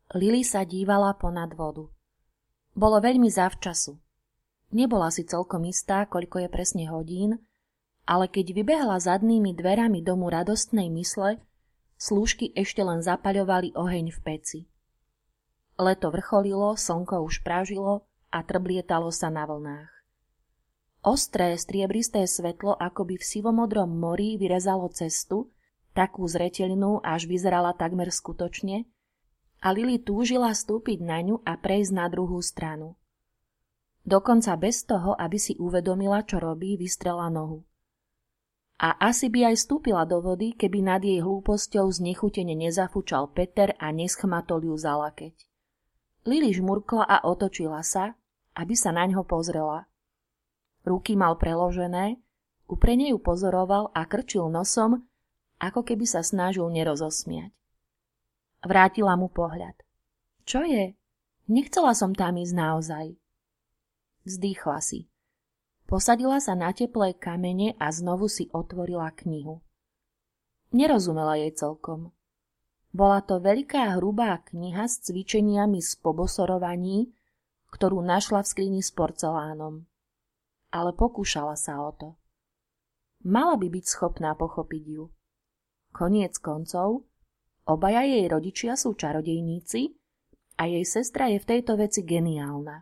Lily sa dívala ponad vodu. Bolo veľmi zavčasu. Nebola si celkom istá, koľko je presne hodín, ale keď vybehla zadnými dverami domu radostnej mysle, slúžky ešte len zapaľovali oheň v peci. Leto vrcholilo, slnko už prážilo a trblietalo sa na vlnách. Ostré, striebristé svetlo akoby v sivomodrom mori vyrezalo cestu, takú zreteľnú, až vyzerala takmer skutočne, a Lily túžila stúpiť na ňu a prejsť na druhú stranu. Dokonca bez toho, aby si uvedomila, čo robí, vystrela nohu. A asi by aj vstúpila do vody, keby nad jej hlúposťou znechutene nezafúčal Peter a neschmatol ju za lakeť. Lily žmurkla a otočila sa, aby sa naňho pozrela. Ruky mal preložené, uprene ju pozoroval a krčil nosom, ako keby sa snažil nerozosmiať. Vrátila mu pohľad. Čo je? Nechcela som tam ísť naozaj. Vzdýchla si. Posadila sa na teplé kamene a znovu si otvorila knihu. Nerozumela jej celkom. Bola to veľká hrubá kniha s cvičeniami z pobosorovaní, ktorú našla v skrini s porcelánom. Ale pokúšala sa o to. Mala by byť schopná pochopiť ju. Koniec koncov, obaja jej rodičia sú čarodejníci a jej sestra je v tejto veci geniálna.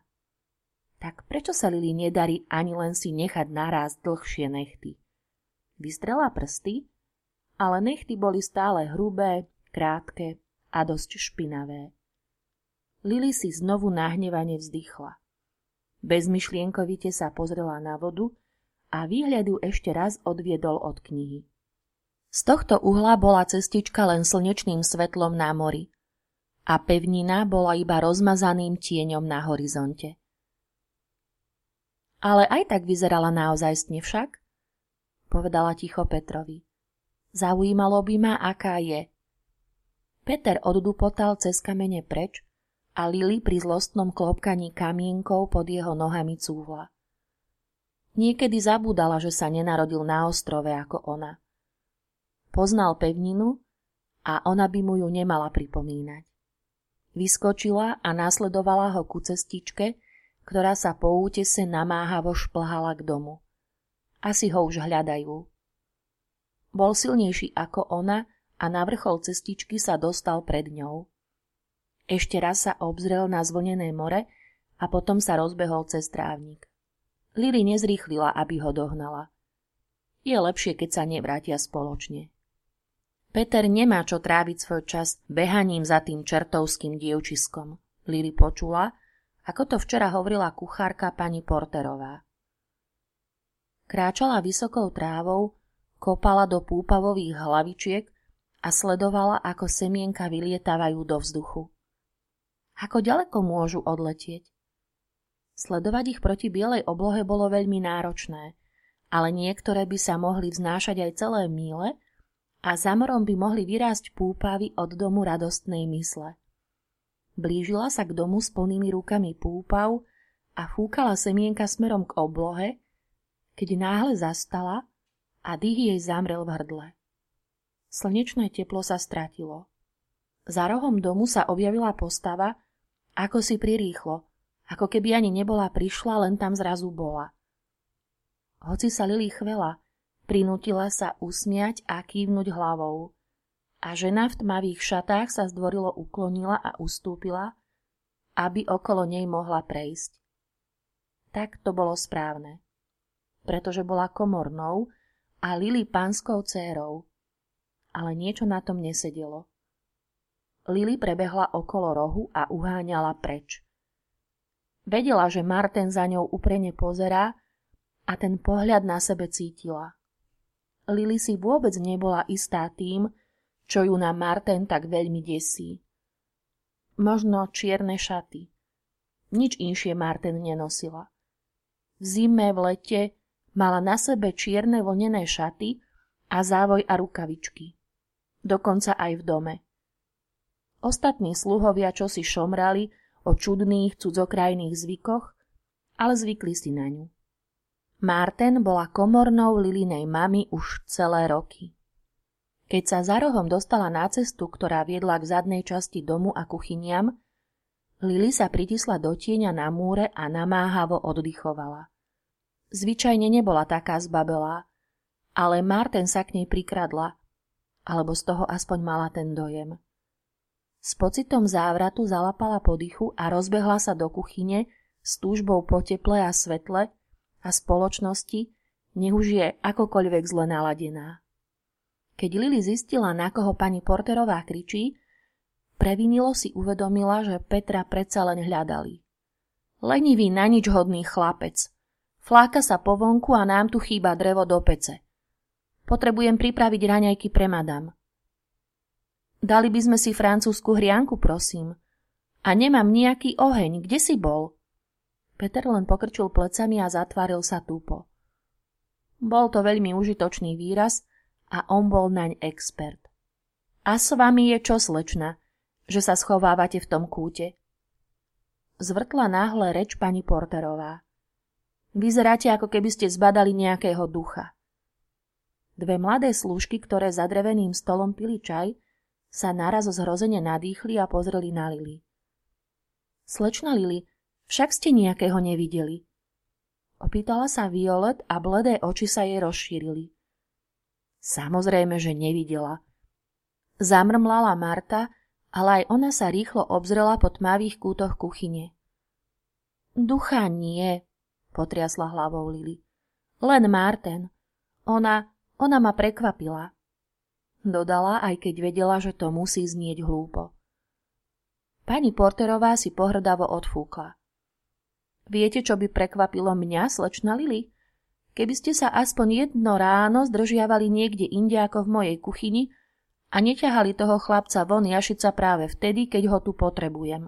Tak prečo sa Lily nedarí ani len si nechať narásť dlhšie nechty? Vystrela prsty, ale nechty boli stále hrubé, krátke a dosť špinavé. Lily si znovu nahnevane vzdychla. Bezmyšlienkovite sa pozrela na vodu a výhľad ju ešte raz odviedol od knihy. Z tohto uhla bola cestička len slnečným svetlom na mori a pevnina bola iba rozmazaným tieňom na horizonte. Ale aj tak vyzerala naozajstne však, povedala ticho Petrovi. Zaujímalo by ma, aká je. Peter oddupotal cez kamene preč a Lily pri zlostnom klopkaní kamienkov pod jeho nohami cúvla. Niekedy zabúdala, že sa nenarodil na ostrove ako ona. Poznal pevninu a ona by mu ju nemala pripomínať. Vyskočila a nasledovala ho ku cestičke, ktorá sa po útese namáhavo šplhala k domu. Asi ho už hľadajú. Bol silnejší ako ona a na vrchol cestičky sa dostal pred ňou. Ešte raz sa obzrel na zvlnené more a potom sa rozbehol cez trávnik. Lily nezrýchlila, aby ho dohnala. Je lepšie, keď sa nevrátia spoločne. Peter nemá čo tráviť svoj čas behaním za tým čertovským dievčiskom. Lily počula, ako to včera hovorila kuchárka pani Porterová. Kráčala vysokou trávou, kopala do púpavových hlavičiek a sledovala, ako semienka vylietávajú do vzduchu. Ako ďaleko môžu odletieť? Sledovať ich proti bielej oblohe bolo veľmi náročné, ale niektoré by sa mohli vznášať aj celé míle a za morom by mohli vyrásť púpavy od domu radostnej mysle. Blížila sa k domu s plnými rukami púpav a fúkala semienka smerom k oblohe, keď náhle zastala a dých jej zamrel v hrdle. Slnečné teplo sa stratilo. Za rohom domu sa objavila postava, ako si prirýchlo, ako keby ani nebola prišla, len tam zrazu bola. Hoci sa Lily chvela, prinútila sa usmiať a kývnuť hlavou. A žena v tmavých šatách sa zdvorilo uklonila a ustúpila, aby okolo nej mohla prejsť. Tak to bolo správne, pretože bola komornou a Lily pánskou dcérou, ale niečo na tom nesedelo. Lily prebehla okolo rohu a uháňala preč. Vedela, že Martin za ňou uprene pozerá a ten pohľad na sebe cítila. Lily si vôbec nebola istá tým, čo ju na Martin tak veľmi desí. Možno čierne šaty. Nič inšie Martin nenosila. V zime, v lete mala na sebe čierne vlnené šaty a závoj a rukavičky. Dokonca aj v dome. Ostatní sluhovia čosi šomrali o čudných cudzokrajných zvykoch, ale zvykli si na ňu. Martin bola komornou Lilynej mamy už celé roky. Keď sa za rohom dostala na cestu, ktorá viedla k zadnej časti domu a kuchyniam, Lily sa pritisla do tieňa na múre a namáhavo oddychovala. Zvyčajne nebola taká zbabelá, ale Martin sa k nej prikradla, alebo z toho aspoň mala ten dojem. S pocitom závratu zalapala po dychu a rozbehla sa do kuchyne s túžbou po teple a svetle a spoločnosti, nech už je akokoľvek zle naladená. Keď Lily zistila, na koho pani Porterová kričí, previnilo si uvedomila, že Petra predsa len hľadali. Lenivý na nič hodný chlapec. Fláka sa po vonku a nám tu chýba drevo do pece. Potrebujem pripraviť raňajky pre madam. Dali by sme si francúzsku hrianku, prosím. A nemám nejaký oheň, kde si bol? Peter len pokrčil plecami a zatváril sa túpo. Bol to veľmi užitočný výraz a on bol naň expert. A s vami je čo, slečna, že sa schovávate v tom kúte? Zvrtla náhle reč pani Porterová. Vyzeráte, ako keby ste zbadali nejakého ducha. Dve mladé slúžky, ktoré za dreveným stolom pili čaj, sa naraz zhrozene nadýchli a pozreli na Lily. Slečna Lily, však ste nejakého nevideli? Opýtala sa Violet a bledé oči sa jej rozšírili. Samozrejme, že nevidela. Zamrmlala Marta, ale aj ona sa rýchlo obzrela po tmavých kútoch kuchyne. Ducha nie, potriasla hlavou Lily. Len Martin. Ona ma prekvapila. Dodala, aj keď vedela, že to musí znieť hlúpo. Pani Porterová si pohrdavo odfúkla. Viete, čo by prekvapilo mňa, slečna Lily? Keby ste sa aspoň jedno ráno zdržiavali niekde inde ako v mojej kuchyni a neťahali toho chlapca von jašiť sa práve vtedy, keď ho tu potrebujem.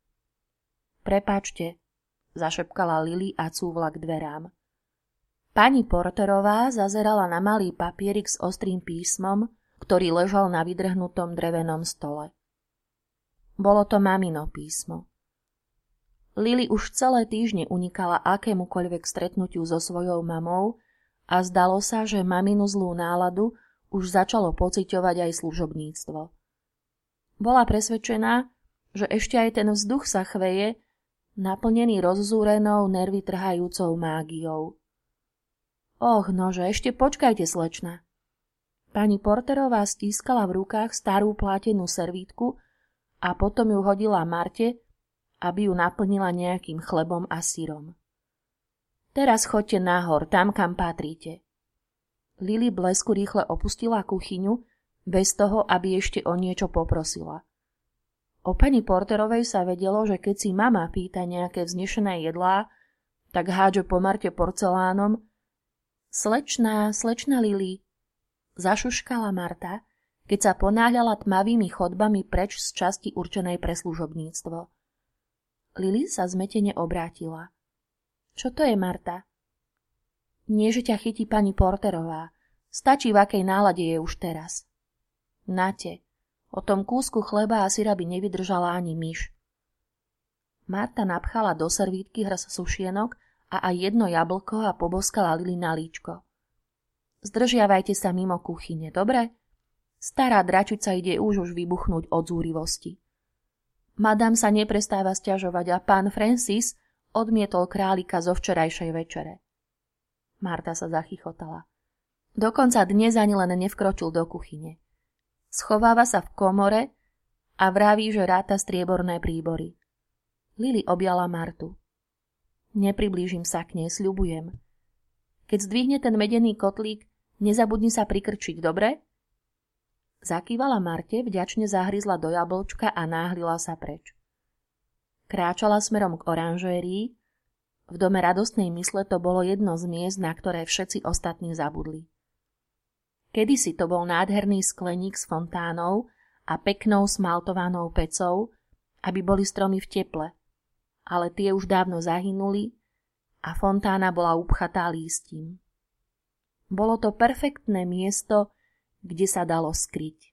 Prepáčte, zašepkala Lily a cúvla k dverám. Pani Porterová zazerala na malý papierik s ostrým písmom, ktorý ležal na vydrhnutom drevenom stole. Bolo to mamino písmo. Lily už celé týždne unikala akémukoľvek stretnutiu so svojou mamou a zdalo sa, že maminu zlú náladu už začalo pociťovať aj služobníctvo. Bola presvedčená, že ešte aj ten vzduch sa chveje, naplnený rozzúrenou, nervy trhajúcou mágiou. Och, nože, ešte počkajte, slečna. Pani Porterová stískala v rukách starú plátenú servítku a potom ju hodila Marte, aby ju naplnila nejakým chlebom a syrom. Teraz choďte nahor, tam, kam patríte. Lily blesku rýchle opustila kuchyňu, bez toho, aby ešte o niečo poprosila. O pani Porterovej sa vedelo, že keď si mama pýta nejaké vznešené jedlá, tak hádže po Marte porcelánom. Slečná Lily, zašuškala Marta, keď sa ponáhľala tmavými chodbami preč z časti určenej pre služobníctvo. Lily sa zmetene obrátila. Čo to je, Marta? Nie, že ťa chytí pani Porterová. Stačí, v akej nálade je už teraz. Nate, o tom kúsku chleba a syra by nevydržala ani myš. Marta napchala do servítky hrst sušienok a aj jedno jablko a poboskala Lily na líčko. Zdržiavajte sa mimo kuchyne, dobre? Stará dračica ide už vybuchnúť od zúrivosti. Madam sa neprestáva sťažovať a pán Francis odmietol králika zo včerajšej večere. Marta sa zachychotala. Dokonca dnes ani len nevkročil do kuchyne. Schováva sa v komore a vraví, že ráta strieborné príbory. Lily objala Martu. Nepriblížim sa k nej, sľubujem. Keď zdvihne ten medený kotlík, nezabudni sa prikrčiť, dobre? Zakývala Marte, vďačne zahryzla do jablčka a náhlila sa preč. Kráčala smerom k oranžérii. V dome radostnej mysle to bolo jedno z miest, na ktoré všetci ostatní zabudli. Kedysi to bol nádherný skleník s fontánou a peknou smaltovanou pecou, aby boli stromy v teple, ale tie už dávno zahynuli a fontána bola upchatá lístím. Bolo to perfektné miesto, kde sa dalo skryť.